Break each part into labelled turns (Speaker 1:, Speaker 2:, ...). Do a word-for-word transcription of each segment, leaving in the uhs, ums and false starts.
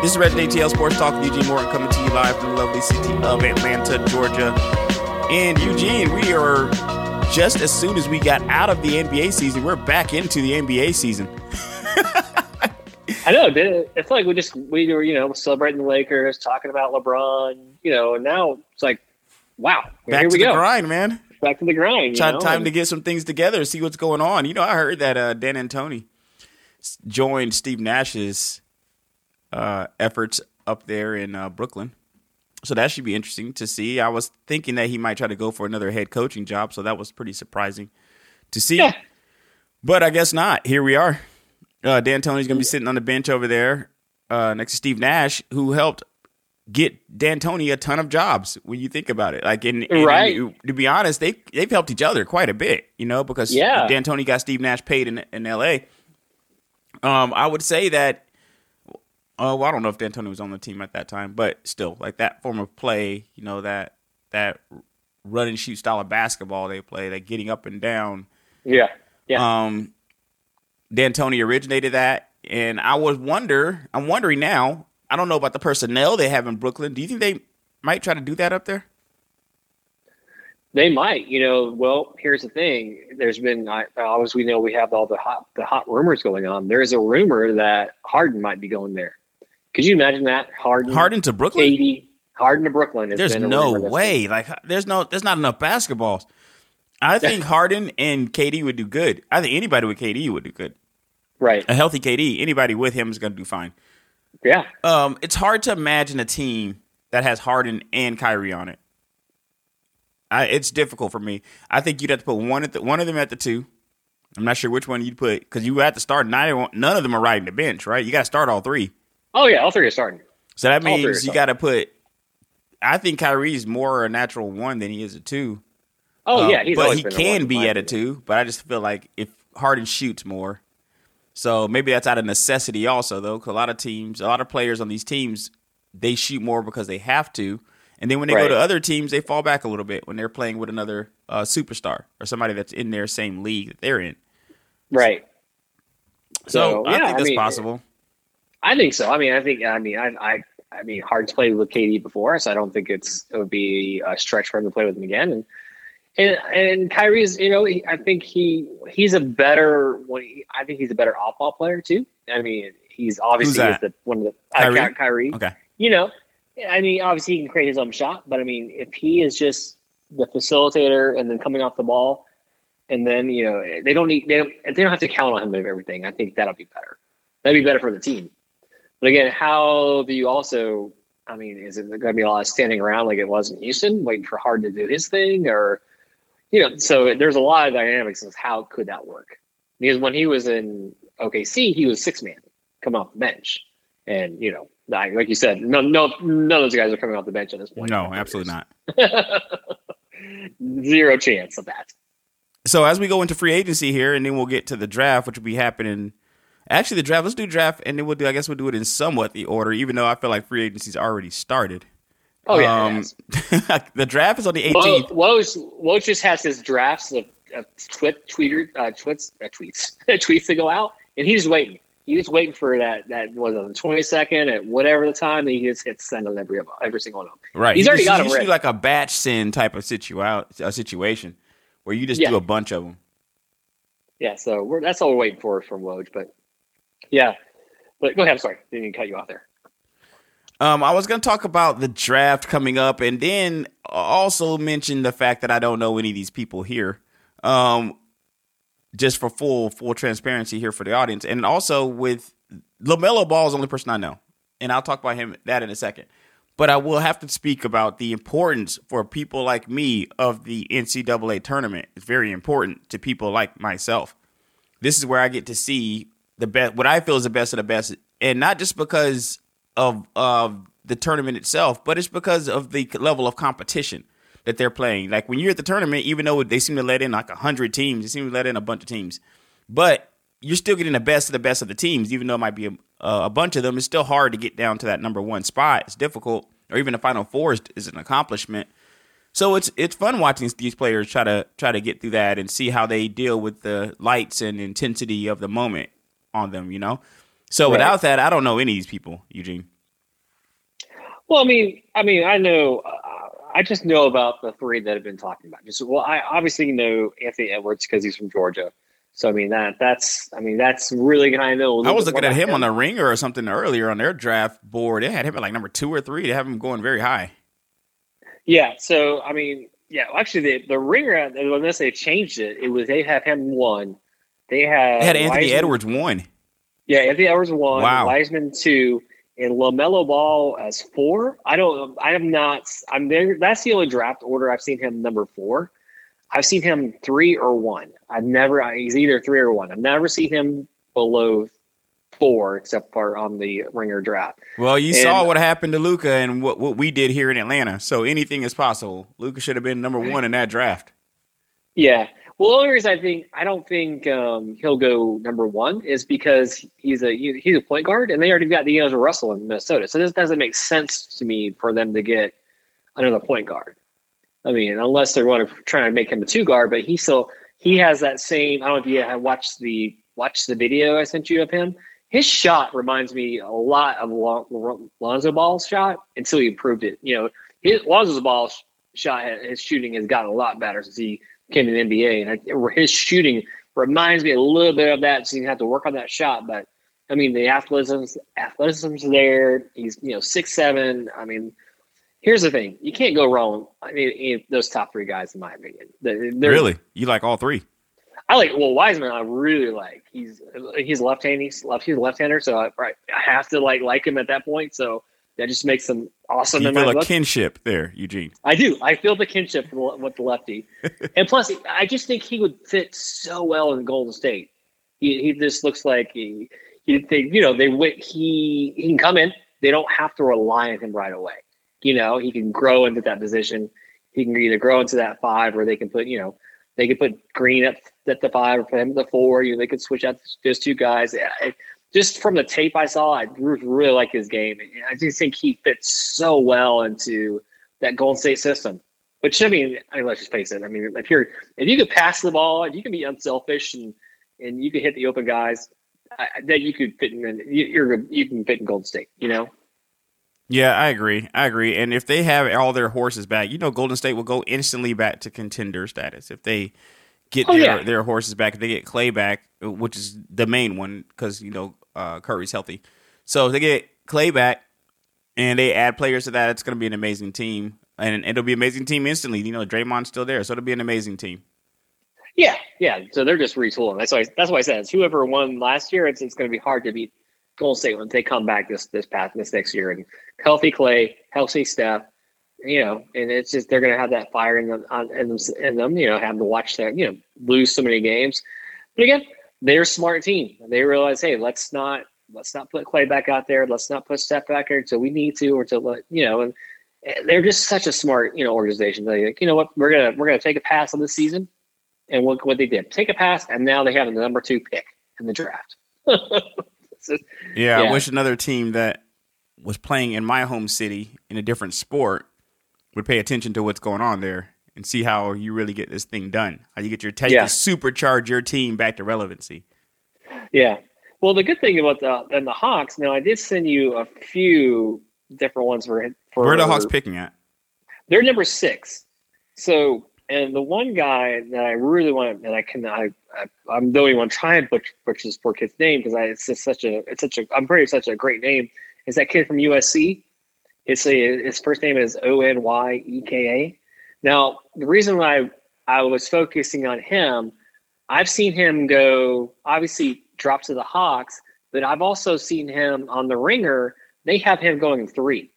Speaker 1: This is Resident A T L Sports Talk with Eugene Morton coming to you live from the lovely city of Atlanta, Georgia. And Eugene, we are just as soon as we got out of the N B A season, we're back into the N B A season.
Speaker 2: I know. It's like we just we were, you know, celebrating the Lakers, talking about LeBron, you know, and now it's like, wow,
Speaker 1: back
Speaker 2: here
Speaker 1: to
Speaker 2: we
Speaker 1: the
Speaker 2: go.
Speaker 1: grind, man.
Speaker 2: Back to the grind.
Speaker 1: Time,
Speaker 2: you know?
Speaker 1: time
Speaker 2: and,
Speaker 1: to get some things together, see what's going on. You know, I heard that uh, Dan Antoni joined Steve Nash's uh, efforts up there in uh, Brooklyn. So that should be interesting to see. I was thinking that he might try to go for another head coaching job, so that was pretty surprising to see.
Speaker 2: Yeah.
Speaker 1: But I guess not. Here we are. Uh, Dan Tony's going to be sitting on the bench over there uh, next to Steve Nash, who helped get Dan Tony a ton of jobs when you think about it. Like, in, in,
Speaker 2: right.
Speaker 1: in, to be honest, they, they've helped each other quite a bit, you know, because
Speaker 2: yeah.
Speaker 1: Dan Tony got Steve Nash paid in, in L A. Um, I would say that, uh, well, I don't know if Dan Tony was on the team at that time, but still, like that form of play, you know, that that run and shoot style of basketball they play, that getting up and down.
Speaker 2: Yeah, yeah.
Speaker 1: Um, Dan Tony originated that, and I was wonder, I'm wondering now, I don't know about the personnel they have in Brooklyn. Do you think they might try to do that up there?
Speaker 2: They might, you know. Well, here's the thing. There's been, obviously, we know we have all the hot, the hot rumors going on. There is a rumor that Harden might be going there. Could you imagine that? Harden,
Speaker 1: Harden to Brooklyn?
Speaker 2: K D, Harden to Brooklyn. Has
Speaker 1: there's
Speaker 2: been a
Speaker 1: no
Speaker 2: rumor
Speaker 1: way.
Speaker 2: been.
Speaker 1: Like, there's no, there's not enough basketballs. I think Harden and K D would do good. I think anybody with K D would do good.
Speaker 2: Right.
Speaker 1: A healthy K D, anybody with him is going to do fine.
Speaker 2: Yeah.
Speaker 1: Um, it's hard to imagine a team that has Harden and Kyrie on it. I, it's difficult for me. I think you'd have to put one at the, one of them at the two. I'm not sure which one you'd put because you have to start. None, none of them are riding the bench, right? You got to start all three.
Speaker 2: Oh yeah, all three are starting.
Speaker 1: So that means you got to put. I think Kyrie's more a natural one than he is a two.
Speaker 2: Oh
Speaker 1: um,
Speaker 2: yeah, he's
Speaker 1: but
Speaker 2: always
Speaker 1: he
Speaker 2: been a
Speaker 1: can
Speaker 2: one,
Speaker 1: be at a
Speaker 2: opinion.
Speaker 1: two. But I just feel like if Harden shoots more, so maybe that's out of necessity also though. Because a lot of teams, a lot of players on these teams, they shoot more because they have to, and then when they
Speaker 2: Right.
Speaker 1: go to other teams, they fall back a little bit when they're playing with another uh, superstar or somebody that's in their same league that they're in.
Speaker 2: Right.
Speaker 1: So,
Speaker 2: So,
Speaker 1: I
Speaker 2: yeah,
Speaker 1: think
Speaker 2: I
Speaker 1: that's
Speaker 2: mean,
Speaker 1: possible.
Speaker 2: I think so. I mean, I think. I mean, I. I I mean, Harden's played with K D before, so I don't think it's it would be a stretch for him to play with him again. And and and Kyrie's, you know, he, I think he he's a better. I think he's a better off-ball player too. I mean, he's obviously
Speaker 1: Who's that?
Speaker 2: is the one of the
Speaker 1: Kyrie?
Speaker 2: uh, Ky- Kyrie.
Speaker 1: Okay.
Speaker 2: You know, I mean, obviously he can create his own shot, but I mean, if he is just the facilitator and then coming off the ball, and then you know they don't need they don't they don't have to count on him to do everything. I think that'll be better. That'd be better for the team. But again, how do you also, I mean, is it going to be a lot of standing around like it was in Houston, waiting for Harden to do his thing? Or, you know, so there's a lot of dynamics of how could that work? Because when he was in O K C, he was six man coming off the bench. And, you know, like, like you said, no, no, none of those guys are coming off the bench at this point.
Speaker 1: No, absolutely not.
Speaker 2: Zero chance of that.
Speaker 1: So as we go into free agency here, and then we'll get to the draft, which will be happening. Actually, the draft. Let's do draft, and then we'll do. I guess we'll do it in somewhat the order, even though I feel like free agency's already started.
Speaker 2: Oh yeah,
Speaker 1: um, the draft is on the eighteenth.
Speaker 2: Woj, Woj just has his drafts of, of twit, tweeter, uh, twits, uh, tweets, tweets to go out, and he's just waiting. He's just waiting for that. That was on the twenty-second at whatever the time, and he just hits send on every every single one of them.
Speaker 1: Right,
Speaker 2: he's already
Speaker 1: just,
Speaker 2: got them
Speaker 1: usually
Speaker 2: ready.
Speaker 1: like a batch send type of situa- a situation where you just
Speaker 2: Yeah.
Speaker 1: do a bunch of them.
Speaker 2: Yeah, so we're that's all we're waiting for from Woj, but. Yeah, but go ahead. I'm sorry, didn't even cut you off there.
Speaker 1: Um, I was going to talk about the draft coming up, and then also mention the fact that I don't know any of these people here. Um, just for full full transparency here for the audience, and also with LaMelo Ball is the only person I know, and I'll talk about him that in a second. But I will have to speak about the importance for people like me of the N C double A tournament. It's very important to people like myself. This is where I get to see the best, what I feel is the best of the best, and not just because of of the tournament itself, but it's because of the level of competition that they're playing. Like when you're at the tournament, even though they seem to let in like a hundred teams, they seem to let in a bunch of teams, but you're still getting the best of the best of the teams, even though it might be a, a bunch of them. It's still hard to get down to that number one spot. It's difficult, or even the Final Four is, is an accomplishment. So it's it's fun watching these players try to try to get through that and see how they deal with the lights and intensity of the moment on them, you know? So
Speaker 2: Right.
Speaker 1: without that, I don't know any of these people, Eugene.
Speaker 2: Well, I mean, I mean, I know, uh, I just know about the three that have been talking about. Just well, I obviously know Anthony Edwards because he's from Georgia. So I mean that that's I mean that's really gonna I know a
Speaker 1: I
Speaker 2: little
Speaker 1: was
Speaker 2: bit more
Speaker 1: looking at
Speaker 2: about
Speaker 1: him on the Ringer or something earlier on their draft board. They had him at like number two or three. They have him going very high.
Speaker 2: Yeah. So I mean, yeah. Well, actually, the the Ringer unless they changed it, it was they have him one. They had,
Speaker 1: They had Anthony
Speaker 2: Wiseman,
Speaker 1: Edwards one.
Speaker 2: Yeah, Anthony Edwards one,
Speaker 1: Wow.
Speaker 2: Wiseman two, and LaMelo Ball as four. I don't. I am not. I'm there. That's the only draft order I've seen him number four. I've seen him three or one. I've never. He's either three or one. I've never seen him below four, except for on the Ringer draft.
Speaker 1: Well, you
Speaker 2: and,
Speaker 1: saw what happened to Luka and what, what we did here in Atlanta. So anything is possible. Luka should have been number one in that draft.
Speaker 2: Yeah. Well, the only reason I think I don't think um, he'll go number one is because he's a he's a point guard, and they already got D'Angelo Russell in Minnesota. So this doesn't make sense to me for them to get another point guard. I mean, unless they're going to try to make him a two guard, but he still he has that same. I don't know if you have watched the watched the video I sent you of him. His shot reminds me a lot of Lon- Lonzo Ball's shot until he improved it. You know, his Lonzo Ball's shot, his shooting has gotten a lot better since he came to the N B A, and I, his shooting reminds me a little bit of that. So you have to work on that shot, but I mean, the athleticism, athleticism's there. He's you know six seven. I mean. Here's the thing: you can't go wrong. I mean, in those top three guys, in my opinion. They're,
Speaker 1: really, you like all three?
Speaker 2: I like. Well, Wiseman, I really like. He's he's left-handed. He's left. He's a left-hander, so I, I have to like like him at that point. So that just makes him awesome.
Speaker 1: You
Speaker 2: in
Speaker 1: feel
Speaker 2: my
Speaker 1: a
Speaker 2: book.
Speaker 1: kinship there, Eugene.
Speaker 2: I do. I feel the kinship with the lefty, and plus, I just think he would fit so well in Golden State. He he just looks like he. he they, you know, they he he can come in. They don't have to rely on him right away. You know, he can grow into that position. He can either grow into that five, or they can put, you know, they could put Green at, at the five, or put him at the four. You know, they could switch out those two guys. I, just from the tape I saw, I really like his game. I just think he fits so well into that Golden State system. Which I mean, I mean, let's just face it. I mean, if you're if you could pass the ball, if you can be unselfish and and you can hit the open guys, I, that you could fit in. You're you can fit in Golden State. You know.
Speaker 1: Yeah, I agree. I agree. And if they have all their horses back, you know, Golden State will go instantly back to contender status if they get
Speaker 2: oh,
Speaker 1: their,
Speaker 2: yeah.
Speaker 1: their horses back. If they get Clay back, which is the main one because, you know, uh, Curry's healthy. So if they get Clay back and they add players to that, it's going to be an amazing team. And it'll be an amazing team instantly. You know, Draymond's still there, so it'll be an amazing team.
Speaker 2: Yeah, yeah. So they're just retooling. That's why. That's why I said it's whoever won last year. It's it's going to be hard to beat Golden State when they come back this this past this next year, and healthy Clay, healthy Steph, you know, and it's just they're going to have that fire in them, in them, in them, you know, have to watch them, you know, lose so many games. But again, they're a smart team. They realize, hey, let's not let's not put Clay back out there. Let's not put Steph back there until we need to, or to let you know. And they're just such a smart, you know, organization. They're like, you know what, we're gonna we're gonna take a pass on this season, and what what they did, take a pass, and now they have the number two pick in the draft.
Speaker 1: Yeah, yeah, I wish another team that was playing in my home city in a different sport would pay attention to what's going on there and see how you really get this thing done. How you get your take
Speaker 2: yeah.
Speaker 1: to supercharge your team back to relevancy.
Speaker 2: Yeah. Well, the good thing about the and the Hawks, now I did send you a few different ones for for
Speaker 1: where are the Hawks picking at?
Speaker 2: They're number six. So, and the one guy that I really want, and I can, I, I I'm don't even want to try and butcher, butcher this poor kid's name because I it's just such a, it's such a, I'm pretty such a great name. Is that kid from U S C? It's a, his first name is O N Y E K A. Now, the reason why I was focusing on him, I've seen him go, obviously drop to the Hawks, but I've also seen him on the Ringer. They have him going three.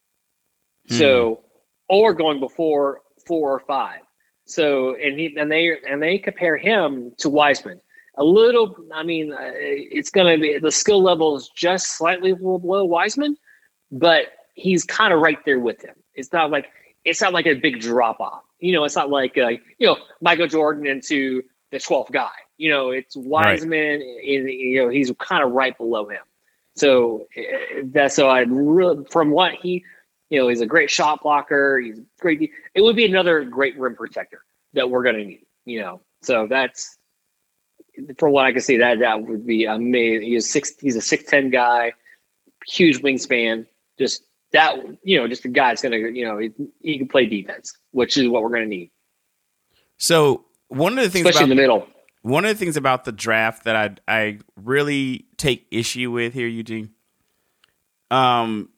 Speaker 2: Hmm. So, or going before four or five. So, and he, and they, and they compare him to Wiseman. A little, I mean, uh, it's going to be, the skill level is just slightly below Wiseman, but he's kind of right there with him. It's not like, it's not like a big drop off. You know, it's not like, uh, you know, Michael Jordan into the twelfth guy. You know, it's Wiseman, right. in, you know, he's kind of right below him. So that's, so I really, from what he, you know, he's a great shot blocker. He's great. It would be another great rim protector that we're going to need, you know. So that's, from what I can see, that that would be amazing. He's six. He's a six ten guy, huge wingspan, just that, you know, just a guy that's going to, you know, he, he can play defense, which is what we're going to need.
Speaker 1: So one of the things
Speaker 2: Especially
Speaker 1: about,
Speaker 2: in the middle.
Speaker 1: One of the things about the draft that I I really take issue with here, Eugene, um,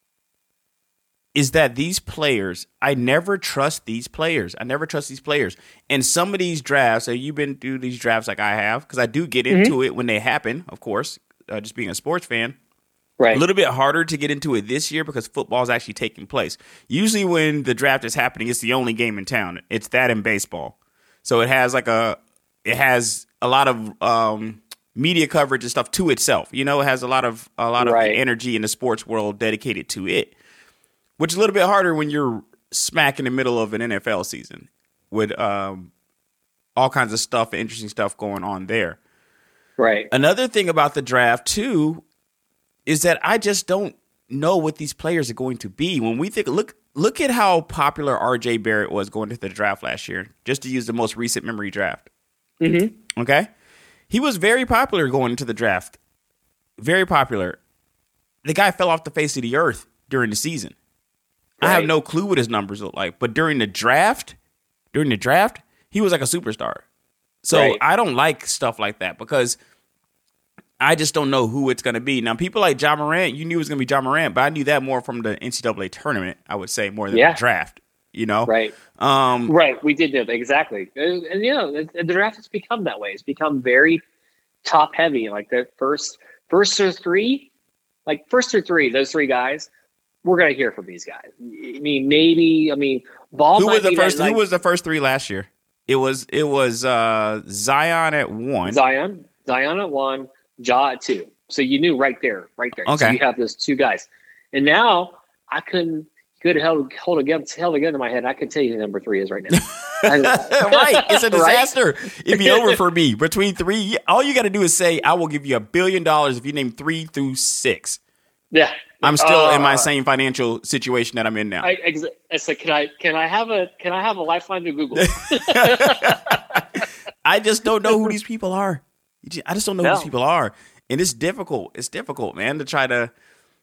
Speaker 1: is that these players, I never trust these players. I never trust these players. And some of these drafts, so you've been through these drafts like I have, because I do get into mm-hmm. it when they happen, of course, uh, just being a sports fan.
Speaker 2: Right.
Speaker 1: A little bit harder to get into it this year because football is actually taking place. Usually when the draft is happening, it's the only game in town. It's that in baseball. So it has like a, it has a lot of um, media coverage and stuff to itself. You know, it has a lot of a lot
Speaker 2: right.
Speaker 1: of energy in the sports world dedicated to it. Which is a little bit harder when you're smack in the middle of an N F L season with um, all kinds of stuff, interesting stuff going on there.
Speaker 2: Right.
Speaker 1: Another thing about the draft, too, is that I just don't know what these players are going to be. When we think, look, look at how popular R J Barrett was going into the draft last year, just to use the most recent memory draft.
Speaker 2: Mm-hmm.
Speaker 1: Okay? He was very popular going into the draft. Very popular. The guy fell off the face of the earth during the season. Right. I have no clue what his numbers look like, but during the draft, during the draft, he was like a superstar. So right. I don't like stuff like that because I just don't know who it's going to be. Now, people like Ja Morant, you knew it was going to be Ja Morant, but I knew that more from the N C double A tournament, I would say, more than yeah. the draft, you know?
Speaker 2: Right.
Speaker 1: Um,
Speaker 2: right. We did know that. Exactly. And, and, you know, the, the draft has become that way. It's become very top heavy. Like the first, first or three, like first or three, those three guys, we're going to hear from these guys. I mean, maybe, I mean, Ball
Speaker 1: who
Speaker 2: might
Speaker 1: was the
Speaker 2: be
Speaker 1: first,
Speaker 2: that, like,
Speaker 1: who was the first three last year? It was, it was uh, Zion at one.
Speaker 2: Zion, Zion at one, Ja at two. So you knew right there, right there.
Speaker 1: Okay.
Speaker 2: So you have those two guys. And now I couldn't, could held, hold again, held again in my head. I can tell you who number three is right now.
Speaker 1: Right. It's a disaster.
Speaker 2: Right?
Speaker 1: It'd be over for me. Between three, all you got to do is say, I will give you a billion dollars if you name three through six.
Speaker 2: Yeah.
Speaker 1: I'm still
Speaker 2: uh,
Speaker 1: in my same financial situation that I'm in now.
Speaker 2: I, I, I said, can I, can I have a, can I have a lifeline to Google?
Speaker 1: I just don't know who these people are. I just don't know
Speaker 2: no.
Speaker 1: who these people are. And it's difficult. It's difficult, man, to try to,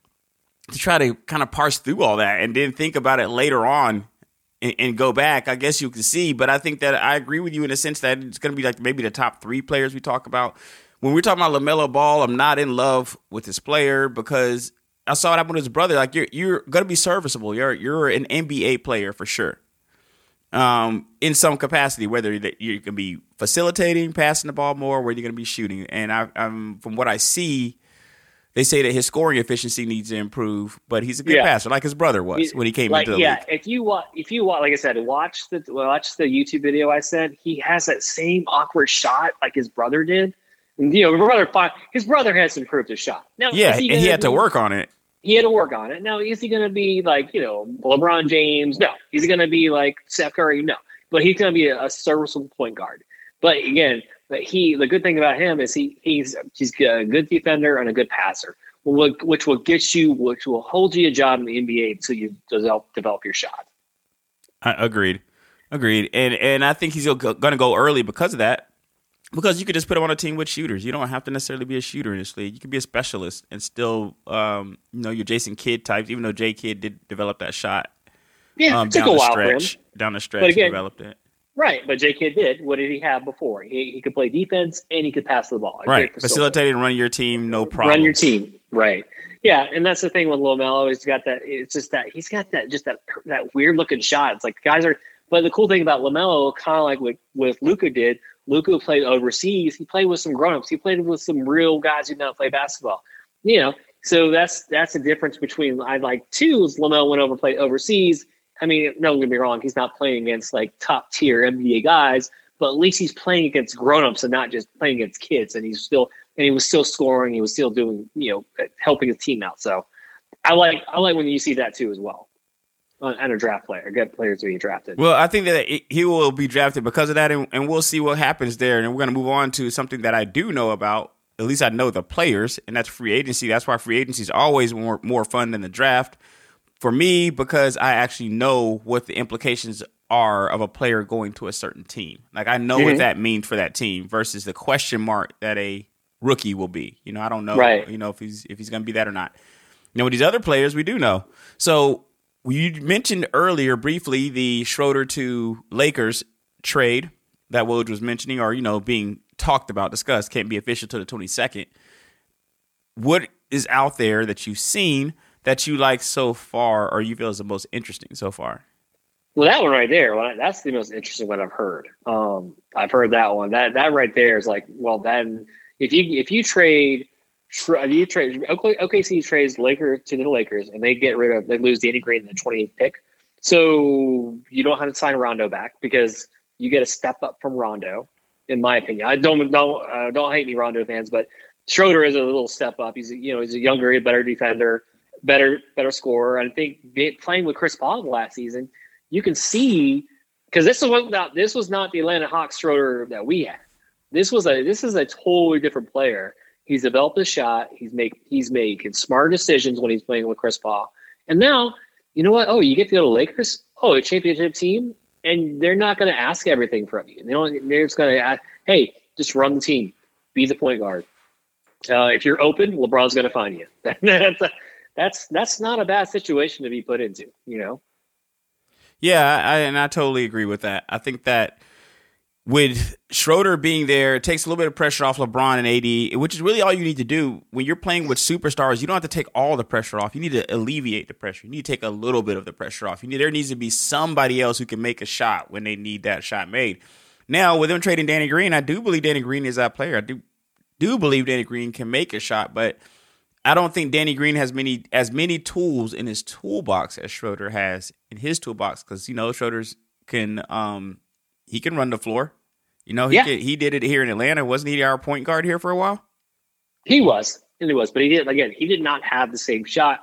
Speaker 1: to try to kind of parse through all that and then think about it later on and, and go back. I guess you can see, but I think that I agree with you in the sense that it's going to be like maybe the top three players we talk about. When we're talking about LaMelo Ball, I'm not in love with this player because I saw what happened with his brother. Like you're you're gonna be serviceable. You're you're an N B A player for sure, um, in some capacity. Whether you're gonna be facilitating, passing the ball more, or whether you're gonna be shooting. And I, I'm from what I see, they say that his scoring efficiency needs to improve. But he's a good
Speaker 2: yeah.
Speaker 1: passer, like his brother was
Speaker 2: he,
Speaker 1: when he came
Speaker 2: like,
Speaker 1: into the
Speaker 2: yeah,
Speaker 1: league.
Speaker 2: if you watch, if you watch, like I said, watch the watch the YouTube video I sent. He has that same awkward shot like his brother did. And, you know, his brother, his brother has improved his shot. Now,
Speaker 1: yeah, he and he had be, to work on it.
Speaker 2: He had to work on it. Now, is he going to be like, you know, LeBron James? No. Is he going to be like Steph Curry? No. But he's going to be a, a serviceable point guard. But again, but he the good thing about him is he he's he's a good defender and a good passer, which will get you, which will hold you a job in the N B A until you develop develop your shot.
Speaker 1: I agreed, agreed, and and I think he's going to go early because of that. Because you could just put him on a team with shooters. You don't have to necessarily be a shooter in this league. You could be a specialist and still, um, you know, your Jason Kidd types. Even though J Kidd did develop that shot,
Speaker 2: yeah,
Speaker 1: um,
Speaker 2: it took
Speaker 1: down
Speaker 2: a
Speaker 1: the
Speaker 2: while
Speaker 1: stretch,
Speaker 2: for him.
Speaker 1: down the stretch,
Speaker 2: but again,
Speaker 1: he developed it.
Speaker 2: Right, but J Kidd did. What did he have before? He he could play defense and he could pass the ball.
Speaker 1: Right, facilitating and running your team, no problem.
Speaker 2: Run your team, right? Yeah, and that's the thing with LaMelo. He's got that. It's just that he's got that just that that weird looking shot. It's like guys are. But the cool thing about LaMelo, kind of like with with Luka did. Luka played overseas. He played with some grown-ups. He played with some real guys who know how to play basketball. You know, so that's that's the difference between I like two is LaMelo went over and played overseas. I mean, don't get me wrong, he's not playing against like top tier N B A guys, but at least he's playing against grown-ups and not just playing against kids. And he's still and he was still scoring. He was still doing, you know, helping his team out. So I like I like when you see that too as well. And a draft player, good players being drafted.
Speaker 1: Well, I think that he will be drafted because of that, and, and we'll see what happens there. And we're going to move on to something that I do know about. At least I know the players, and that's free agency. That's why free agency is always more more fun than the draft for me because I actually know what the implications are of a player going to a certain team. Like I know mm-hmm. what that means for that team versus the question mark that a rookie will be. You know, I don't know.
Speaker 2: Right.
Speaker 1: You know if he's if he's going to be that or not. know, with these other players, we do know. So you mentioned earlier briefly the Schroeder to Lakers trade that Woj was mentioning, or, you know, being talked about, discussed, can't be official till the twenty-second. What is out there that you've seen that you like so far, or you feel is the most interesting so far?
Speaker 2: Well, that one right there, well, that's the most interesting one I've heard. Um, I've heard that one. That that right there is like, well, then if you if you trade, if you trade O K C trades Lakers to the Lakers, and they get rid of, they lose Danny Green in the twenty-eighth pick, so you don't have to sign Rondo back because you get a step up from Rondo, in my opinion. I don't don't uh, don't hate me, Rondo fans, but Schroeder is a little step up. He's you know he's a younger, better defender, better better scorer. I think playing with Chris Paul last season, you can see, because this was not this was not the Atlanta Hawks Schroeder that we had. This was a this is a totally different player. He's developed a shot. He's make he's making smart decisions when he's playing with Chris Paul. And now, you know what? Oh, you get to go to the Lakers. Oh, a championship team, and they're not going to ask everything from you. They don't. They're just going to ask, hey, just run the team, be the point guard. Uh, if you're open, LeBron's going to find you. that's a, that's that's not a bad situation to be put into. You know.
Speaker 1: Yeah, I, and I totally agree with that. I think that with Schroeder being there, it takes a little bit of pressure off LeBron and A D, which is really all you need to do. When you're playing with superstars, you don't have to take all the pressure off. You need to alleviate the pressure. You need to take a little bit of the pressure off. You need, there needs to be somebody else who can make a shot when they need that shot made. Now, with them trading Danny Green, I do believe Danny Green is that player. I do do believe Danny Green can make a shot, but I don't think Danny Green has many as many tools in his toolbox as Schroeder has in his toolbox, because, you know, Schroeder's can um he can run the floor. You know, he
Speaker 2: yeah.
Speaker 1: could, he did it here in Atlanta. Wasn't he our point guard here for a while?
Speaker 2: He was, and he was, but he did again. He did not have the same shot.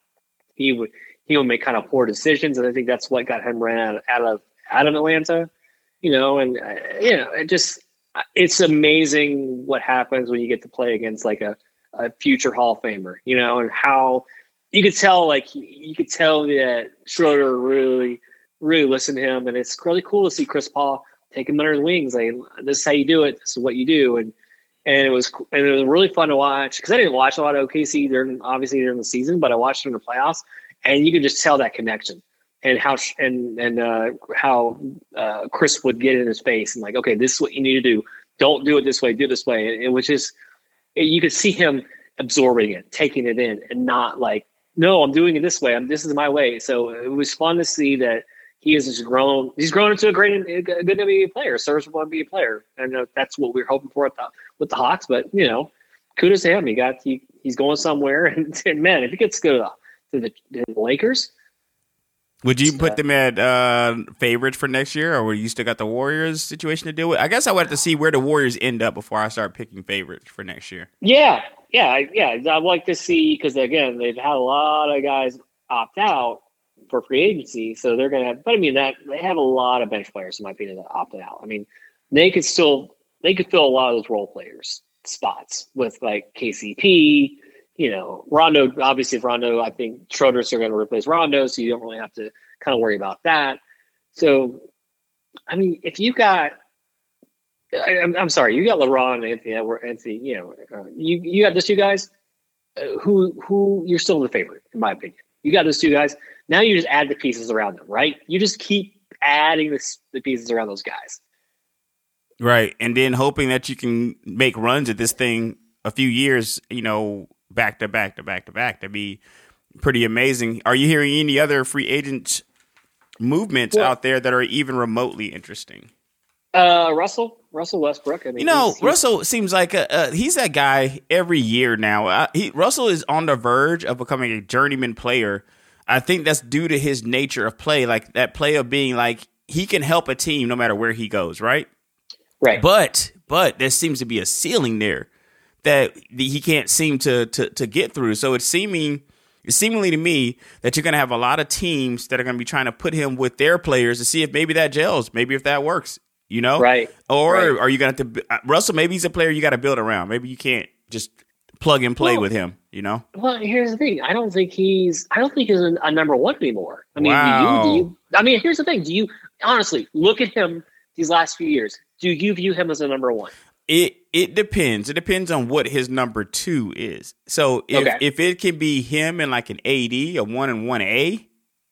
Speaker 2: He would he would make kind of poor decisions, and I think that's what got him ran out of out of, out of Atlanta. You know, and uh, you know, it just it's amazing what happens when you get to play against like a. a future Hall of Famer, you know, and how you could tell, like, you could tell that Schroeder really, really listened to him. And it's really cool to see Chris Paul take him under the wings. Like, this is how you do it. This is what you do. And, and it was, and it was really fun to watch, cause I didn't watch a lot of O K C during, obviously during the season, but I watched them in the playoffs, and you could just tell that connection and how, and, and, uh, how, uh, Chris would get in his face and like, okay, this is what you need to do. Don't do it this way, do it this way. And it was just, you could see him absorbing it, taking it in, and not like, no, I'm doing it this way. I'm this is my way. So it was fun to see that he has just grown. He's grown into a great, a good N B A player, serviceable N B A player, and uh, that's what we we're hoping for with the, with the Hawks. But you know, kudos to him. He got he, he's going somewhere, and, and man, if he gets to go to the, to the Lakers.
Speaker 1: Would you put them at uh, favorites for next year, or would you still got the Warriors situation to deal with? I guess I would have to see where the Warriors end up before I start picking favorites for next year.
Speaker 2: Yeah, yeah, yeah. I'd like to see, because again, they've had a lot of guys opt out for free agency, so they're gonna have. But I mean, that they have a lot of bench players, in my opinion, that opted out. I mean, they could still they could fill a lot of those role players spots with like K C P. You know, Rondo, obviously, if Rondo, I think Schroeder's are going to replace Rondo, so you don't really have to kind of worry about that. So, I mean, if you got, I, I'm, I'm sorry, you got LeBron and Anthony, Anthony, you know, uh, you you got those two guys, uh, who who you're still the favorite, in my opinion. You got those two guys. Now you just add the pieces around them, right? You just keep adding this, the pieces around those guys.
Speaker 1: Right, and then hoping that you can make runs at this thing a few years, you know, back to back to back to back. That'd be pretty amazing. Are you hearing any other free agent movements well, out there that are even remotely interesting?
Speaker 2: Uh, Russell, Russell Westbrook. I mean,
Speaker 1: you know,
Speaker 2: he's, he's,
Speaker 1: Russell seems like a, uh, he's that guy every year now. Uh, he, Russell is on the verge of becoming a journeyman player. I think that's due to his nature of play, like that play of being like he can help a team no matter where he goes, right?
Speaker 2: Right.
Speaker 1: But but there seems to be a ceiling there that he can't seem to to to get through. So it's seeming it's seemingly to me that you're going to have a lot of teams that are going to be trying to put him with their players to see if maybe that gels, maybe if that works, you know?
Speaker 2: Right.
Speaker 1: Or
Speaker 2: right.
Speaker 1: are you going to have to Russell? Maybe he's a player you got to build around. Maybe you can't just plug and play well, with him, you know?
Speaker 2: Well, here's the thing. I don't think he's I don't think he's a, a number one anymore. I mean,
Speaker 1: wow.
Speaker 2: do you, do you? I mean, here's the thing. Do you honestly look at him these last few years? Do you view him as a number one?
Speaker 1: It it depends. It depends on what his number two is. So if
Speaker 2: Okay.
Speaker 1: if it can be him and like an A D, a one and one A,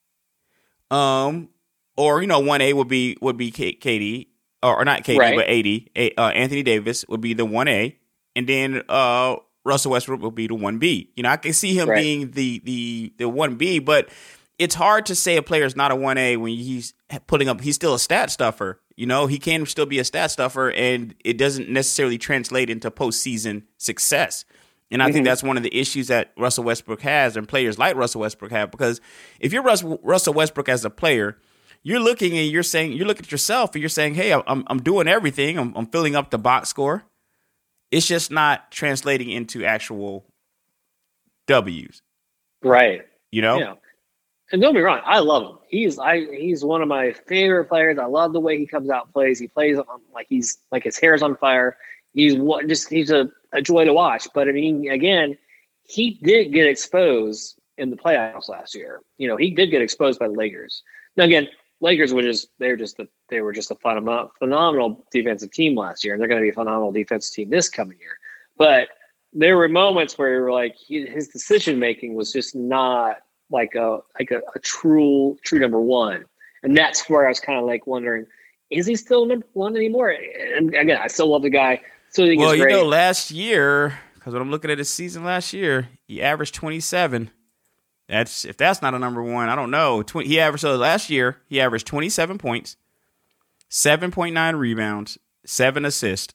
Speaker 1: um, or you know, one A would be would be K- KD or, or not K D,
Speaker 2: Right.
Speaker 1: but A D. A, uh, Anthony Davis would be the one A, and then uh, Russell Westbrook would be the one B. You know, I can see him
Speaker 2: Right.
Speaker 1: being the the the one B, but it's hard to say a player is not a one A when he's putting up. He's still a stat stuffer. You know, he can still be a stat stuffer, and it doesn't necessarily translate into postseason success. And I mm-hmm. think that's one of the issues that Russell Westbrook has, and players like Russell Westbrook have. Because if you're Russell, Russell Westbrook as a player, you're looking and you're saying, you look at yourself and you're saying, "Hey, I'm I'm doing everything. I'm, I'm filling up the box score." It's just not translating into actual W's.
Speaker 2: Right.
Speaker 1: You know.
Speaker 2: Yeah. And don't be wrong, I love him. He's I he's one of my favorite players. I love the way he comes out and plays. He plays like he's like his hair's on fire. He's just he's a, a joy to watch. But I mean, again, he did get exposed in the playoffs last year. You know, he did get exposed by the Lakers. Now again, Lakers were just they're just a, they were just a phenomenal phenomenal defensive team last year, and they're going to be a phenomenal defensive team this coming year. But there were moments where you were like he, his decision making was just not like a like a, a true true number one. And that's where I was kind of like wondering, is he still number one anymore? And again, I still love the guy. Still think
Speaker 1: well,
Speaker 2: he's
Speaker 1: you
Speaker 2: great.
Speaker 1: know, last year, because when I'm looking at his season last year, he averaged twenty-seven. That's if that's not a number one, I don't know. twenty, he averaged so last year he averaged twenty-seven points, seven point nine rebounds, seven assists,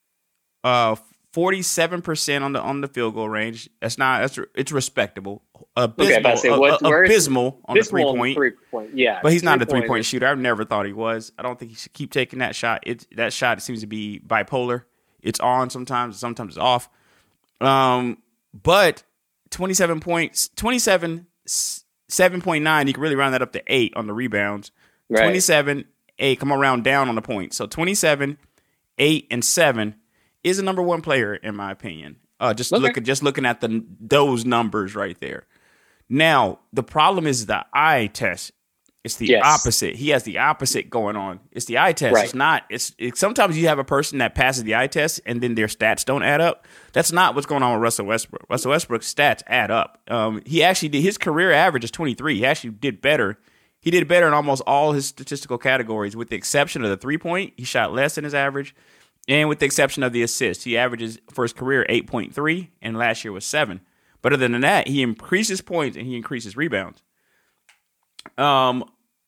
Speaker 1: uh, forty-seven percent on the on the field goal range. That's not that's it's respectable. Abysmal,
Speaker 2: okay, say, what,
Speaker 1: uh, abysmal on the three point.
Speaker 2: Three point, yeah.
Speaker 1: But he's not a three point shooter. I've never thought he was. I don't think he should keep taking that shot. It that shot seems to be bipolar. It's on sometimes, sometimes it's off. Um, but twenty-seven points, twenty-seven, seven point nine. You can really round that up to eight on the rebounds. Right. twenty-seven, eight. Come around down on the points. So twenty-seven, eight, and seven is a number one player in my opinion. Uh, just okay. look at just looking at the those numbers right there. Now the problem is the eye test. It's the yes. opposite. He has the opposite going on. It's the eye test. Right. It's not. It's it, sometimes you have a person that passes the eye test and then their stats don't add up. That's not what's going on with Russell Westbrook. Russell Westbrook's stats add up. Um, he actually did his career average is twenty-three. He actually did better. He did better in almost all his statistical categories, with the exception of the three point. He shot less than his average, and with the exception of the assists, he averages for his career eight point three, and last year was seven. But other than that, he increases points and he increases rebounds. Um.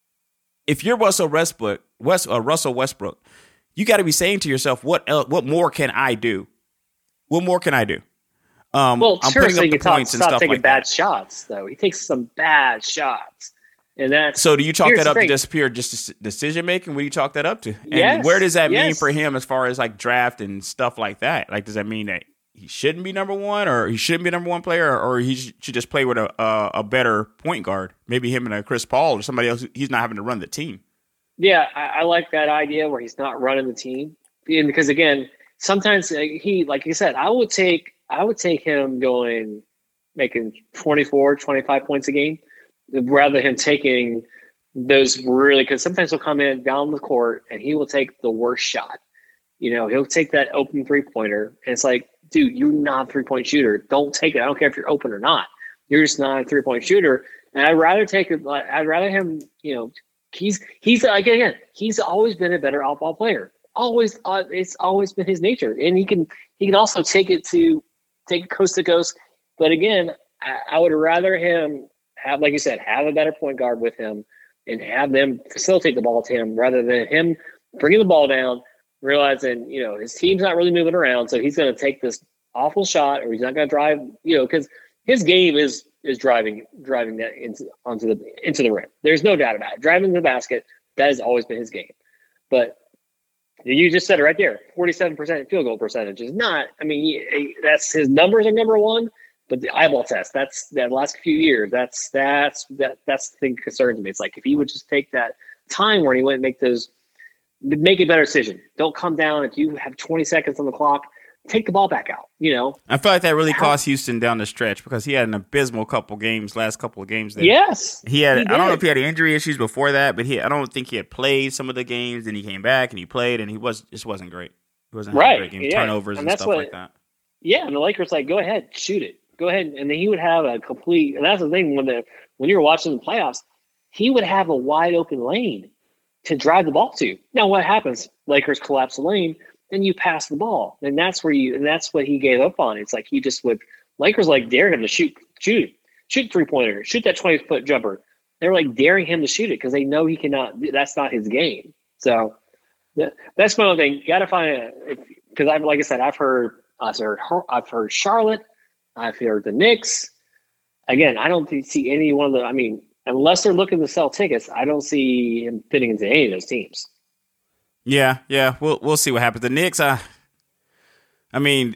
Speaker 1: If you're Russell Westbrook, West, uh, Russell Westbrook, you got to be saying to yourself, "What else, what more can I do? What more can I do?" Um,
Speaker 2: well,
Speaker 1: I'm
Speaker 2: sure,
Speaker 1: putting
Speaker 2: so
Speaker 1: up
Speaker 2: you
Speaker 1: the
Speaker 2: can
Speaker 1: points
Speaker 2: talk,
Speaker 1: and
Speaker 2: stop
Speaker 1: stuff
Speaker 2: taking
Speaker 1: like
Speaker 2: bad
Speaker 1: that.
Speaker 2: shots, though. He takes some bad shots, and that's
Speaker 1: so. Do you chalk that up
Speaker 2: thing.
Speaker 1: to just pure just decision making? What do you chalk that up to? And
Speaker 2: yes,
Speaker 1: where does that
Speaker 2: yes.
Speaker 1: mean for him as far as like draft and stuff like that? Like, does that mean that he shouldn't be number one, or he shouldn't be number one player, or, or he should just play with a, a a better point guard, maybe him and a Chris Paul or somebody else? He's not having to run the team.
Speaker 2: Yeah, I, I like that idea where he's not running the team, and because again, sometimes he, like you said, I would take, I would take him going, making twenty-four, twenty-five points a game, rather than him taking those really, because sometimes he'll come in down the court and he will take the worst shot. You know, he'll take that open three pointer, and it's like, dude, you're not a three point shooter. Don't take it. I don't care if you're open or not. You're just not a three point shooter. And I'd rather take it. I'd rather him, you know. He's he's like again. He's always been a better off ball player. Always, uh, it's always been his nature, and he can he can also take it to take it coast to coast. But again, I, I would rather him have, like you said, have a better point guard with him, and have them facilitate the ball to him rather than him bringing the ball down, realizing you know his team's not really moving around, so he's going to take this awful shot, or he's not going to drive. You know, because his game is. is driving driving that into onto the into the rim. There's no doubt about it. Driving the basket, that has always been his game. But you just said it right there. forty-seven percent field goal percentage is not, I mean, he, that's his numbers are number one, but the eyeball test, that's that last few years, that's that's that that's the thing that concerns me. It's like if he would just take that time where he went and make those make a better decision. Don't come down if you have twenty seconds on the clock. Take the ball back out, you know.
Speaker 1: I feel like that really cost Houston down the stretch because he had an abysmal couple games, last couple of games there.
Speaker 2: Yes.
Speaker 1: He had,
Speaker 2: he
Speaker 1: I don't know if he had injury issues before that, but he, I don't think he had played some of the games. Then he came back and he played and he was, just wasn't great. He wasn't having
Speaker 2: right.
Speaker 1: a great game,
Speaker 2: Yeah.
Speaker 1: turnovers and,
Speaker 2: and that's
Speaker 1: stuff
Speaker 2: what,
Speaker 1: like that.
Speaker 2: and the Lakers like, go ahead, shoot it, go ahead, and then he would have a complete. And that's the thing when the when you're watching the playoffs, he would have a wide open lane to drive the ball to. Now, what happens? Lakers collapse the lane, then you pass the ball, and that's where you. And that's what he gave up on. It's like he just would. Lakers like dared him to shoot, shoot, shoot three pointer, shoot that twenty foot jumper. They were like daring him to shoot it because they know he cannot. That's not his game. So that, that's my own thing. You got to find a because I've like I said, I've heard. I've heard I've heard Charlotte. I've heard the Knicks. Again, I don't see any one of the. I mean, unless they're looking to sell tickets, I don't see him fitting into any of those teams.
Speaker 1: Yeah, yeah, we'll we'll see what happens. The Knicks, I, I mean,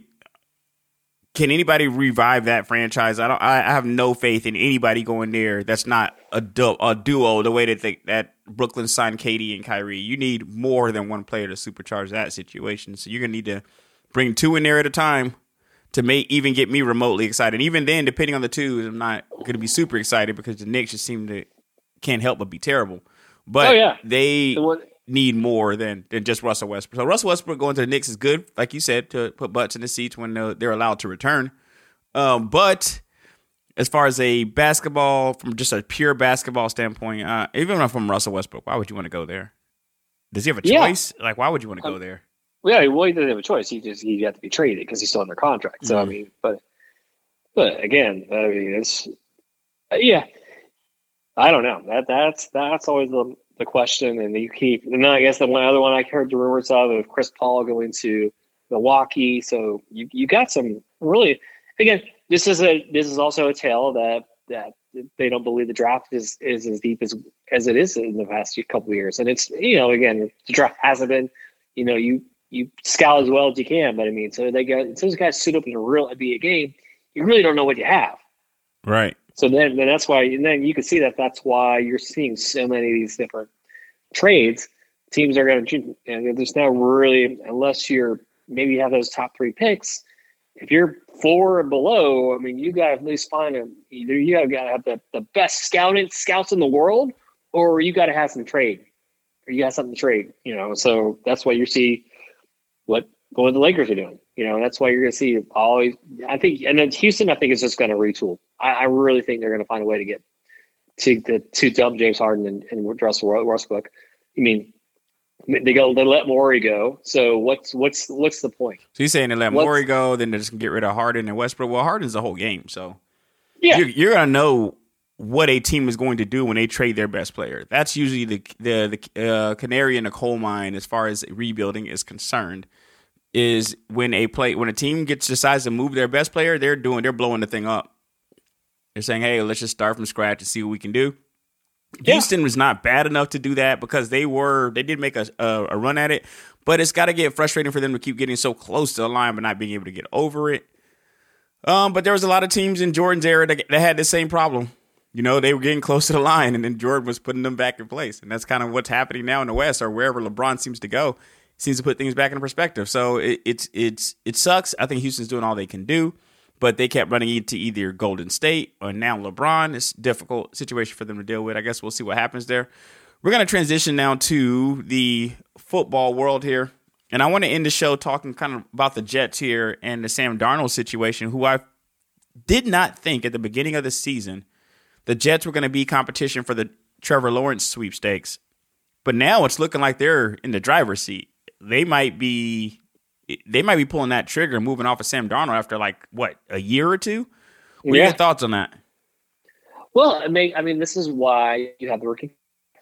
Speaker 1: can anybody revive that franchise? I don't. I have no faith in anybody going there. That's not a du- a duo. The way that they, that Brooklyn signed Katie and Kyrie, you need more than one player to supercharge that situation. So you're gonna need to bring two in there at a time to make even get me remotely excited. And even then, depending on the twos, I'm not going to be super excited because the Knicks just seem to can't help but be terrible. But
Speaker 2: oh, yeah.
Speaker 1: they
Speaker 2: the one,
Speaker 1: need more than, than just Russell Westbrook. So Russell Westbrook going to the Knicks is good, like you said, to put butts in the seats when they're, they're allowed to return. Um, but as far as a basketball, from just a pure basketball standpoint, uh, even from Russell Westbrook, why would you want to go there? Does he have a
Speaker 2: yeah.
Speaker 1: choice? Like, why would you want to go there?
Speaker 2: Yeah, well, he doesn't have a choice. He just he have to be traded because he's still under contract. So mm-hmm. I mean, but but again, I mean, it's yeah. I don't know. That that's that's always the the question, and you keep. And then I guess the one other one I heard the rumors of of Chris Paul going to Milwaukee. So you you got some really again. This is a this is also a tale that that they don't believe the draft is is as deep as as it is in the past couple of years, and it's you know again the draft hasn't been you know you. You scout as well as you can, but I mean, so they got so those guys suit up in a real N B A game. You really don't know what you have,
Speaker 1: right?
Speaker 2: So then, then that's why, and then you can see that that's why you're seeing so many of these different trades. Teams are going to, and there's not really, unless you're maybe you have those top three picks. If you're four or below, I mean, you got to at least find a either you got to have the, the best scouting scouts in the world, or you got to have some trade, or you got something to trade. You know, so that's why you see. What what the Lakers are doing, you know, that's why you're going to see always. I think, and then Houston, I think is just going to retool. I, I really think they're going to find a way to get to the to dump James Harden and, and Russell Westbrook. I mean, they go they let Morey go. So what's what's what's the point?
Speaker 1: So you're saying they let what's, Morey go, then they're just going to get rid of Harden and Westbrook. Well, Harden's the whole game, so
Speaker 2: yeah,
Speaker 1: you're, you're going to know what a team is going to do when they trade their best player. That's usually the the the uh, canary in the coal mine as far as rebuilding is concerned. Is when a play when a team gets decides to move their best player, they're doing they're blowing the thing up. They're saying, "Hey, let's just start from scratch and see what we can do." Yeah. Houston was not bad enough to do that because they were they did make a a, a run at it, but it's got to get frustrating for them to keep getting so close to the line but not being able to get over it. Um, but there was a lot of teams in Jordan's era that, that had the same problem. You know, they were getting close to the line, and then Jordan was putting them back in place. And that's kind of what's happening now in the West, or wherever LeBron seems to go. He seems to put things back in perspective. So it, it's it's it sucks. I think Houston's doing all they can do, but they kept running into either Golden State or now LeBron. It's a difficult situation for them to deal with. I guess we'll see what happens there. We're going to transition now to the football world here. And I want to end the show talking kind of about the Jets here and the Sam Darnold situation, who I did not think at the beginning of the season the Jets were going to be competition for the Trevor Lawrence sweepstakes. But now it's looking like they're in the driver's seat. They might be they might be pulling that trigger and moving off of Sam Darnold after, like, what, a year or two? What yeah. are your thoughts on that?
Speaker 2: Well, I mean, I mean, this is why you have the rookie.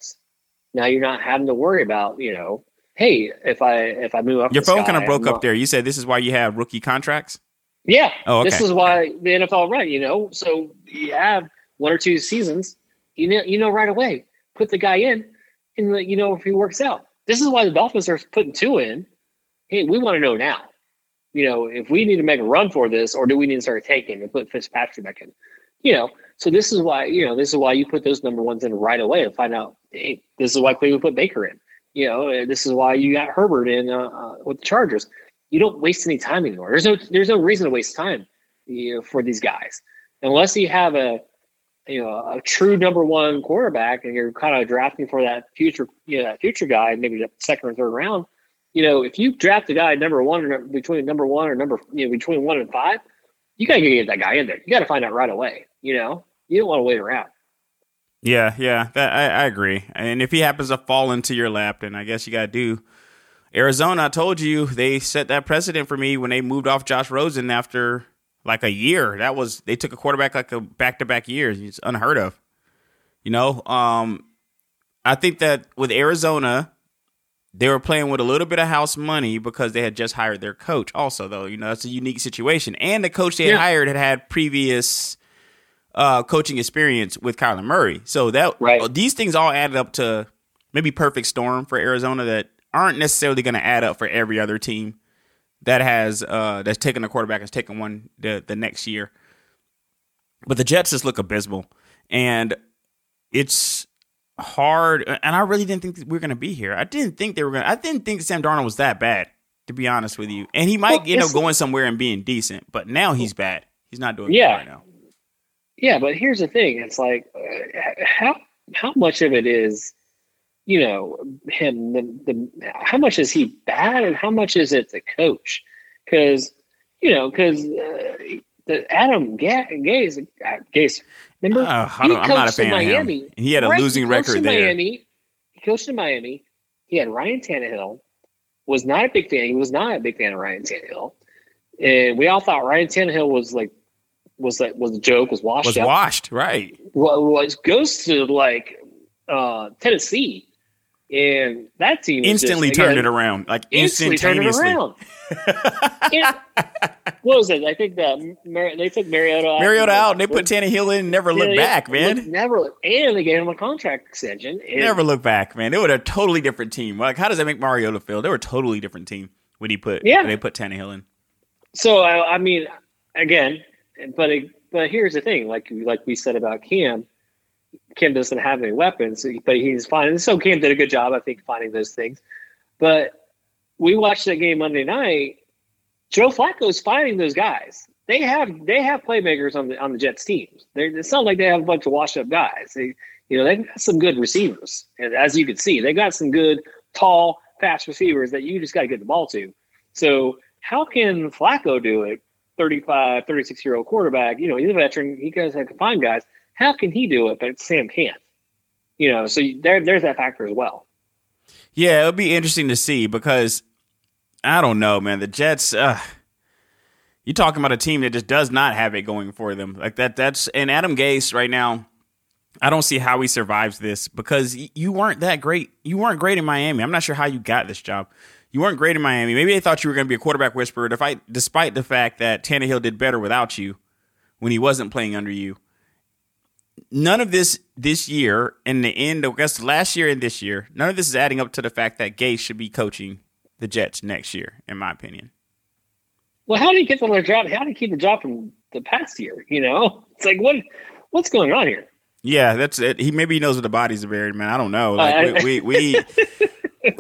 Speaker 2: Now you're not having to worry about, you know, hey, if I if I move up,
Speaker 1: your phone
Speaker 2: guy,
Speaker 1: kind of broke
Speaker 2: I'm
Speaker 1: up
Speaker 2: not...
Speaker 1: there. You said this is why you have rookie contracts?
Speaker 2: Yeah.
Speaker 1: Oh, okay.
Speaker 2: This is why the N F L run, you know. So you have one or two seasons, you know, you know right away. Put the guy in, and you know if he works out. This is why the Dolphins are putting two in. Hey, we want to know now. You know, if we need to make a run for this, or do we need to start taking and put Fitzpatrick back in? You know, so this is why, you know, this is why you put those number ones in right away to find out, hey, this is why Cleveland put Baker in. You know, this is why you got Herbert in uh, uh, with the Chargers. You don't waste any time anymore. There's no there's no reason to waste time, you know, for these guys. Unless you have a, you know, a true number one quarterback and you're kind of drafting for that future, you know, that future guy, maybe the second or third round. You know, if you draft a guy number one or between number one or number, you know, between one and five, you got to get that guy in there. You got to find out right away. You know, you don't want to wait around.
Speaker 1: Yeah, yeah, that, I, I agree. And if he happens to fall into your lap, then I guess you got to do. Arizona, I told you, they set that precedent for me when they moved off Josh Rosen after like a year. That was, they took a quarterback like a back-to-back years. It's unheard of. You know, um, I think that with Arizona, they were playing with a little bit of house money because they had just hired their coach also, though. You know, that's a unique situation. And the coach they had yeah. hired had had previous uh, coaching experience with Kyler Murray. So that
Speaker 2: right.
Speaker 1: these things all added up to maybe perfect storm for Arizona that aren't necessarily going to add up for every other team that has uh, that's taken a quarterback has taken one the, the next year. But the Jets just look abysmal. And it's hard, and I really didn't think we were going to be here. I didn't think they were going to, I didn't think Sam Darnold was that bad, to be honest with you. And he might well, end up going somewhere and being decent, but now he's bad. He's not doing
Speaker 2: yeah.
Speaker 1: good right now.
Speaker 2: Yeah, but here's the thing. It's like, uh, how how much of it is, you know, him, the, the how much is he bad and how much is it the coach? Because, you know, because uh, the Adam Ga- Gase, uh, Gase, remember?
Speaker 1: Uh, I don't, I'm not a fan of
Speaker 2: Miami.
Speaker 1: him. He had a
Speaker 2: right?
Speaker 1: losing record there.
Speaker 2: Miami. He coached in Miami. He had Ryan Tannehill. Was not a big fan. He was not a big fan of Ryan Tannehill. And we all thought Ryan Tannehill was like, was that was a joke, was washed
Speaker 1: was
Speaker 2: up.
Speaker 1: washed, right.
Speaker 2: Well, was, goes to like uh, Tennessee. And that team
Speaker 1: instantly
Speaker 2: just,
Speaker 1: turned
Speaker 2: again,
Speaker 1: it around, like
Speaker 2: instantly
Speaker 1: instantaneously.
Speaker 2: Turned it around. What was it? I think that Mar- they took Mariota out.
Speaker 1: Mariota out, and they put Tannehill in and never looked
Speaker 2: yeah,
Speaker 1: back, man.
Speaker 2: Look, never look, and they gave him a contract extension. And
Speaker 1: never look back, man. They were a totally different team. Like, how does that make Mariota feel? They were a totally different team when he put
Speaker 2: yeah.
Speaker 1: when they put Tannehill in.
Speaker 2: So I, I mean, again, but it, but here's the thing, like like we said about Cam. Cam doesn't have any weapons, but he's finding. So Cam did a good job, I think, finding those things. But we watched that game Monday night. Joe Flacco's finding those guys. They have they have playmakers on the on the Jets teams. They're, it's not like they have a bunch of washed up guys. They, you know, they've got some good receivers, and as you can see, they got some good, tall, fast receivers that you just got to get the ball to. So how can Flacco do it? thirty-five, thirty-six year old quarterback. You know, he's a veteran. He guys have to find guys. How can he do it, but Sam can't? You know, so there, there's that factor as well.
Speaker 1: Yeah, it'll be interesting to see because I don't know, man. The Jets, uh, you're talking about a team that just does not have it going for them. Like that. That's and Adam Gase right now. I don't see how he survives this because you weren't that great. You weren't great in Miami. I'm not sure how you got this job. You weren't great in Miami. Maybe they thought you were going to be a quarterback whisperer, despite despite the fact that Tannehill did better without you when he wasn't playing under you. None of this this year and the end, I guess last year and this year, none of this is adding up to the fact that Gase should be coaching the Jets next year, in my opinion.
Speaker 2: Well, how did he get the job? How did he keep the job from the past year? You know, it's like, what what's going on here?
Speaker 1: Yeah, that's it. He maybe he knows where the bodies are buried, man. I don't know. Like uh, we we, we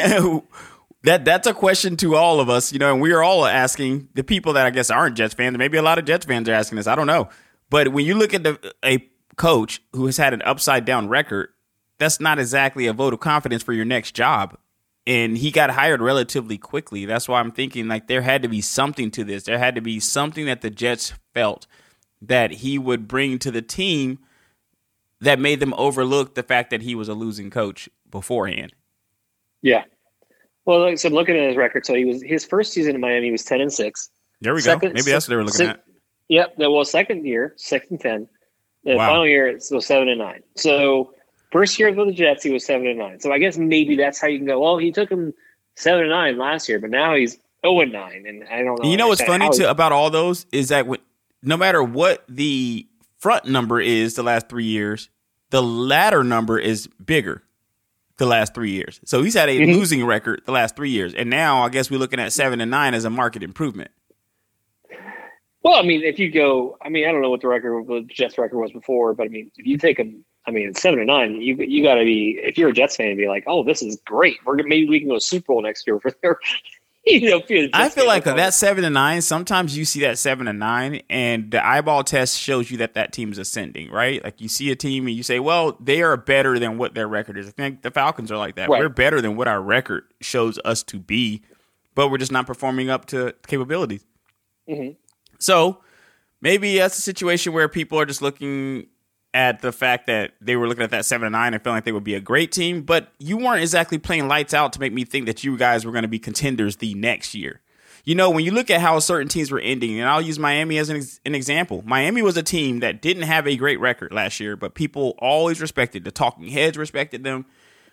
Speaker 1: that that's a question to all of us, you know, and we are all asking the people that I guess aren't Jets fans. Maybe a lot of Jets fans are asking this. I don't know. But when you look at the a coach who has had an upside down record, that's not exactly a vote of confidence for your next job. And he got hired relatively quickly. That's why I'm thinking like there had to be something to this. There had to be something that the Jets felt that he would bring to the team that made them overlook the fact that he was a losing coach beforehand.
Speaker 2: Yeah. Well, like, so I'm looking at his record. So he was his first season in Miami was ten and six.
Speaker 1: There we second, go. Maybe that's what they were looking six, at.
Speaker 2: Yep. That was second year, six and ten. The
Speaker 1: wow.
Speaker 2: final year it was seven and nine. So first year with the Jets, he was seven and nine. So I guess maybe that's how you can go. Well, he took him seven and nine last year, but now he's zero and nine, and I don't know.
Speaker 1: You know what's funny to, about all those is that when, no matter what the front number is the last three years, the latter number is bigger the last three years. So he's had a mm-hmm. losing record the last three years, and now I guess we're looking at seven and nine as a market improvement.
Speaker 2: Well, I mean, if you go, I mean, I don't know what the record, the Jets record was before, but I mean, if you take them, I mean, it's seven and nine, you you got to be, if you're a Jets fan, be like, oh, this is great. We're maybe we can go Super Bowl next year for their, you know,
Speaker 1: I feel like that seven to nine. Sometimes you see that seven to nine, and the eyeball test shows you that that team's ascending, right? Like you see a team and you say, "Well, they are better than what their record is." I think the Falcons are like that. Right. We're better than what our record shows us to be, but we're just not performing up to capabilities.
Speaker 2: Mm-hmm.
Speaker 1: So maybe that's a situation where people are just looking at the fact that they were looking at that seven to nine and feeling like they would be a great team, but you weren't exactly playing lights out to make me think that you guys were going to be contenders the next year. You know, when you look at how certain teams were ending, and I'll use Miami as an, ex- an example. Miami was a team that didn't have a great record last year, but people always respected. The talking heads respected them.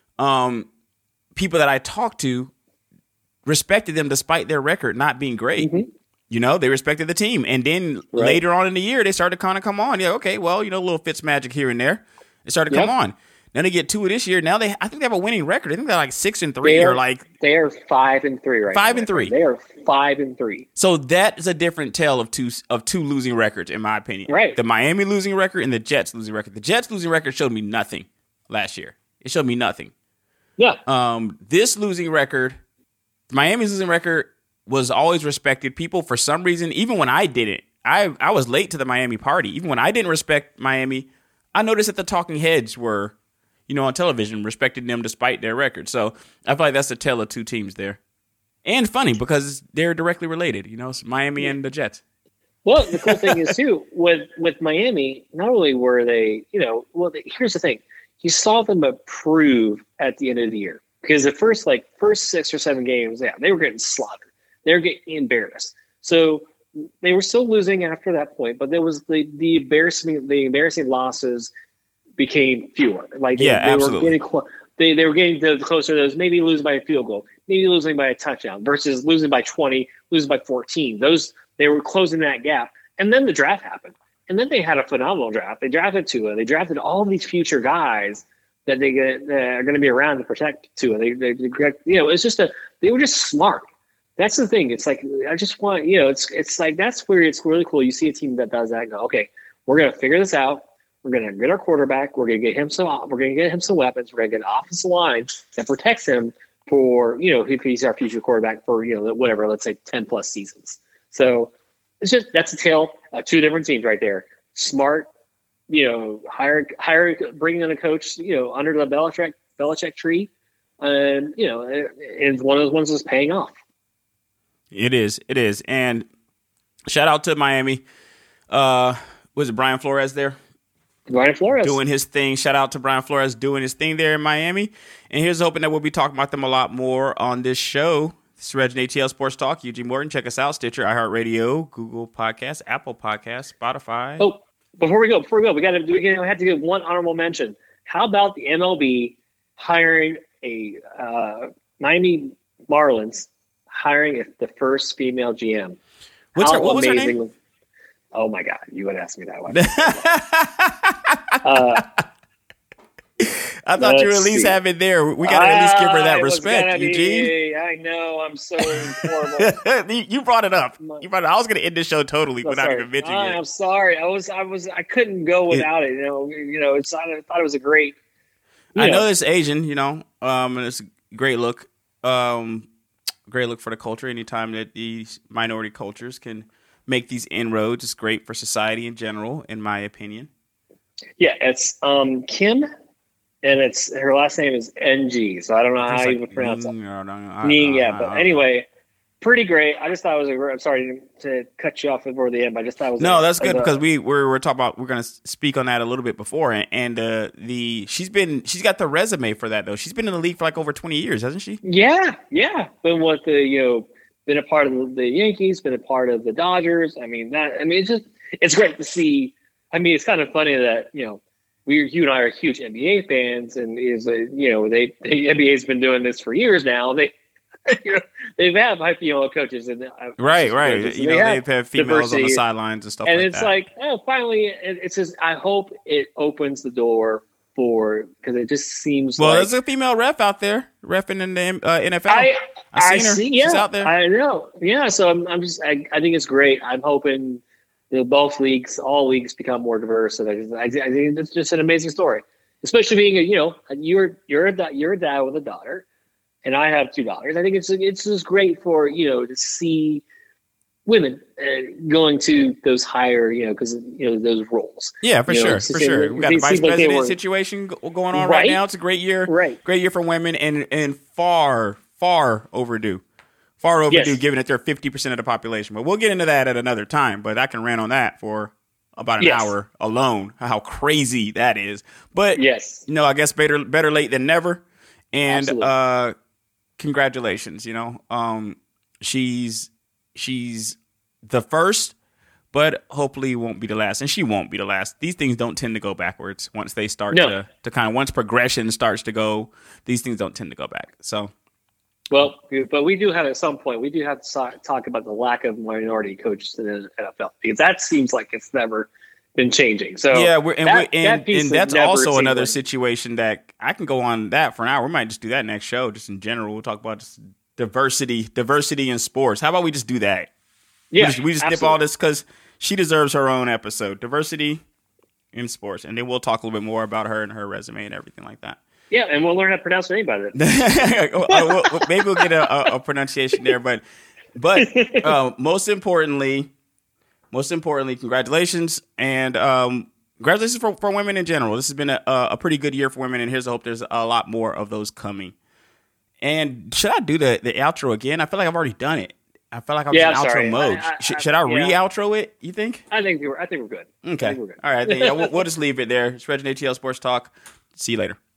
Speaker 1: Um, people that I talked to respected them despite their record not being great.
Speaker 2: Mm-hmm.
Speaker 1: You know, they respected the team. And then right. later on in the year, they started to kind of come on. Yeah, okay, well, you know, a little Fitz magic here and there. They started to yep. come on. Then they get two of this year. Now they, I think they have a winning record. I think they're like six and three,
Speaker 2: they are,
Speaker 1: or like
Speaker 2: they are five and three right
Speaker 1: five
Speaker 2: now.
Speaker 1: and three.
Speaker 2: They are five and three.
Speaker 1: So that is a different tale of two of two losing records, in my opinion.
Speaker 2: Right.
Speaker 1: The Miami losing record and the Jets losing record. The Jets losing record showed me nothing last year. It showed me nothing.
Speaker 2: Yeah.
Speaker 1: Um. This losing record, Miami's losing record, was always respected. People, for some reason, even when I didn't, I, I was late to the Miami party. Even when I didn't respect Miami, I noticed that the talking heads were, you know, on television, respected them despite their record. So I feel like that's a tale of two teams there. And funny because they're directly related, you know, it's Miami and the Jets.
Speaker 2: Well, the cool thing is, too, with, with Miami, not only were they, you know, well, they, here's the thing. You saw them improve at the end of the year. Because the first, like, first six or seven games, yeah, they were getting slaughtered. They're getting embarrassed. So they were still losing after that point, but there was the the embarrassing the embarrassing losses became fewer. Like they,
Speaker 1: yeah,
Speaker 2: they
Speaker 1: absolutely.
Speaker 2: were getting clo- they they were getting to closer to those, maybe losing by a field goal, maybe losing by a touchdown versus losing by twenty, losing by fourteen. Those they were closing that gap. And then the draft happened. And then they had a phenomenal draft. They drafted Tua. They drafted all these future guys that they get that are going to be around to protect Tua. They, they, they you know, it's just a they were just smart. That's the thing. It's like, I just want, you know, it's it's like, that's where it's really cool. You see a team that does that and go, okay, we're going to figure this out. We're going to get our quarterback. We're going to get him some, we're going to get him some weapons. We're going to get an offensive line that protects him for, you know, if he's our future quarterback for, you know, whatever, let's say ten plus seasons. So it's just, that's a tale of two different teams right there. Smart, you know, hire, hire, bringing in a coach, you know, under the Belichick, Belichick tree. And, you know, and one of those ones is paying off.
Speaker 1: It is. It is. And shout out to Miami. Uh, was it Brian Flores there?
Speaker 2: Brian Flores.
Speaker 1: Doing his thing. Shout out to Brian Flores doing his thing there in Miami. And here's hoping that we'll be talking about them a lot more on this show. This is Reg and A T L Sports Talk. Eugene Morton. Check us out. Stitcher, iHeartRadio, Google Podcasts, Apple Podcasts, Spotify.
Speaker 2: Oh, before we go, before we go, we got to we have to give one honorable mention. How about the M L B hiring a uh, Miami Marlins hiring the first female G M?
Speaker 1: What's her, what was her name?
Speaker 2: Was, oh my God, you would ask me that one. uh,
Speaker 1: I thought you would at least see. have it there. We got to at least give her that respect,
Speaker 2: be,
Speaker 1: Eugene.
Speaker 2: I know, I'm so horrible.
Speaker 1: You brought it up. You brought it. I was going to end the show totally no, without
Speaker 2: sorry.
Speaker 1: even mentioning
Speaker 2: I,
Speaker 1: it.
Speaker 2: I'm sorry. I was, I was, I couldn't go without it. it you know, you know. It's. I thought it was a great.
Speaker 1: I know, know it's Asian, you know, um, and it's a great look. Um, great look for the culture. Anytime that these minority cultures can make these inroads, it's great for society in general, in my opinion.
Speaker 2: Yeah, it's um, Kim, and it's her last name is N G, so I don't know how like you would pronounce it. Ning, yeah, but anyway, pretty great. I just thought it was a great. I'm sorry to cut you off before the end, but I just thought it was
Speaker 1: no,
Speaker 2: a,
Speaker 1: that's good
Speaker 2: a,
Speaker 1: because we we're, we're talking about we're going to speak on that a little bit before, and, and uh, the she's been she's got the resume for that though. She's been in the league for like over twenty years, hasn't she?
Speaker 2: Yeah, yeah. Been with the you know been a part of the Yankees, been a part of the Dodgers. I mean that. I mean it's just it's great to see. I mean it's kind of funny that you know we you and I are huge N B A fans, and is a, you know they the N B A's been doing this for years now. They. You know, they've had my female coaches and uh,
Speaker 1: right, right. You know, they've had females diversity. on the sidelines and stuff
Speaker 2: and
Speaker 1: like
Speaker 2: it's
Speaker 1: that.
Speaker 2: like, oh, finally, it, it's just. I hope it opens the door for because it just seems.
Speaker 1: Well,
Speaker 2: like,
Speaker 1: there's a female ref out there refing in the uh, N F L.
Speaker 2: I,
Speaker 1: I've
Speaker 2: I
Speaker 1: seen her.
Speaker 2: See, yeah,
Speaker 1: She's out there.
Speaker 2: I know. Yeah, so I'm, I'm just. I, I think it's great. I'm hoping you know, both leagues, all leagues, become more diverse. And I, just, I, I think it's just an amazing story, especially being a you know you're you're a you're a dad with a daughter. and I have two daughters. I think it's it's just great for you know to see women uh, going to those higher, you know, because you know those roles.
Speaker 1: Yeah, for
Speaker 2: you
Speaker 1: sure,
Speaker 2: know,
Speaker 1: for sure. We got the vice
Speaker 2: like
Speaker 1: president
Speaker 2: were,
Speaker 1: situation going on
Speaker 2: right?
Speaker 1: right now. It's a great year,
Speaker 2: right?
Speaker 1: Great year for women, and and far far overdue, far overdue,
Speaker 2: yes.
Speaker 1: given that they're fifty percent of the population. But we'll get into that at another time. But I can rant on that for about an
Speaker 2: yes.
Speaker 1: hour alone. How crazy that is. But
Speaker 2: yes,
Speaker 1: you know, I guess better better late than never. And
Speaker 2: Absolutely.
Speaker 1: uh, congratulations. You know, um, she's she's. the first, but hopefully won't be the last. And she won't be the last. These things don't tend to go backwards once they start
Speaker 2: no.
Speaker 1: to, to kind of, once progression starts to go, these things don't tend to go back. So,
Speaker 2: well, but we do have at some point, we do have to talk about the lack of minority coaches in the N F L because that seems like it's never been changing. So
Speaker 1: yeah, we're, and,
Speaker 2: that,
Speaker 1: we're, and,
Speaker 2: that
Speaker 1: and that's also another
Speaker 2: like,
Speaker 1: situation that I can go on that for an hour. We might just do that next show, just in general. We'll talk about just diversity, diversity in sports. How about we just do that?
Speaker 2: Yeah,
Speaker 1: we just, we just dip all this because she deserves her own episode. Diversity in sports. And then we'll talk a little bit more about her and her resume and everything like that.
Speaker 2: Yeah, and we'll learn how to pronounce her name by then.
Speaker 1: Maybe we'll get a, a, a pronunciation there. But but uh, most importantly, most importantly, congratulations. And um, congratulations for, for women in general. This has been a, a pretty good year for women. And here's a hope there's a lot more of those coming. And should I do the, the outro again? I feel like I've already done it. I feel like I'm
Speaker 2: yeah,
Speaker 1: in outro
Speaker 2: sorry.
Speaker 1: mode.
Speaker 2: I, I,
Speaker 1: should, should I
Speaker 2: yeah.
Speaker 1: re-outro it, you think?
Speaker 2: I think we're I think we're good.
Speaker 1: Okay.
Speaker 2: We're good.
Speaker 1: All right. Then, yeah, we'll, we'll just leave it there. It's Reggie A T L Sports Talk. See you later.